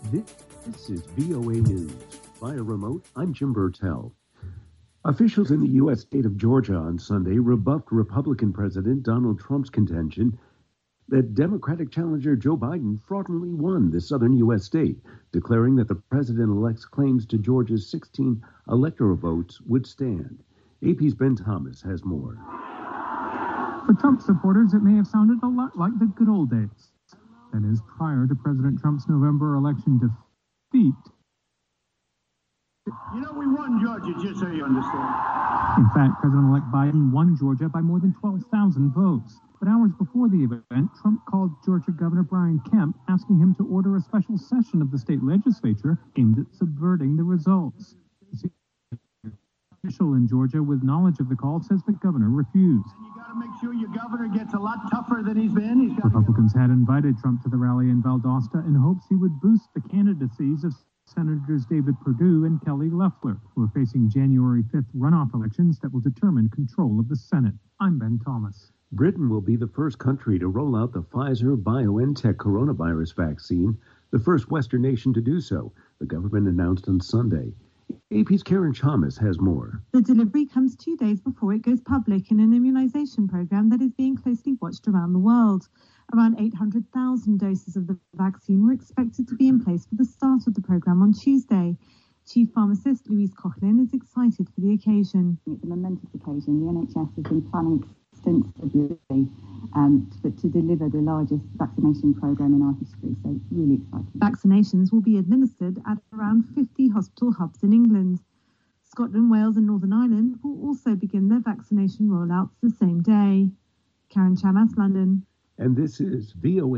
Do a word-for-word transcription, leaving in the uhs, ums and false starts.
This is V O A News. Via remote, I'm Jim Burtell. Officials in the U S state of Georgia on Sunday rebuffed Republican President Donald Trump's contention that Democratic challenger Joe Biden fraudulently won the southern U S state, declaring that the president-elect's claims to Georgia's sixteen electoral votes would stand. A P's Ben Thomas has more. For Trump supporters, it may have sounded a lot like the good old days. That is, prior to President Trump's November election defeat. You know, we won Georgia, just so you understand. In fact, President-elect Biden won Georgia by more than twelve thousand votes. But hours before the event, Trump called Georgia Governor Brian Kemp, asking him to order a special session of the state legislature aimed at subverting the results. An official in Georgia with knowledge of the call says the governor refused. And you got to make sure your governor gets a lot tougher than he's been. He's Republicans had invited Trump to the rally in Valdosta in hopes he would boost the candidacies of Senators David Perdue and Kelly Loeffler, who are facing January fifth runoff elections that will determine control of the Senate. I'm Ben Thomas. Britain will be the first country to roll out the Pfizer-BioNTech coronavirus vaccine, the first Western nation to do so, the government announced on Sunday. A P's Karen Chalmers has more. The delivery comes two days before it goes public in an immunization program that is being closely watched around the world. Around eight hundred thousand doses of the vaccine were expected to be in place for the start of the program on Tuesday. Chief pharmacist Louise Coughlin is excited for the occasion. It's a momentous occasion. The N H S has been planning extensively um, to, to deliver the largest vaccination program in our history, so really exciting. Vaccinations will be administered at around fifty hospital hubs in England. Scotland, Wales and Northern Ireland will also begin their vaccination rollouts the same day. Karen Chamas, London. And this is V O A.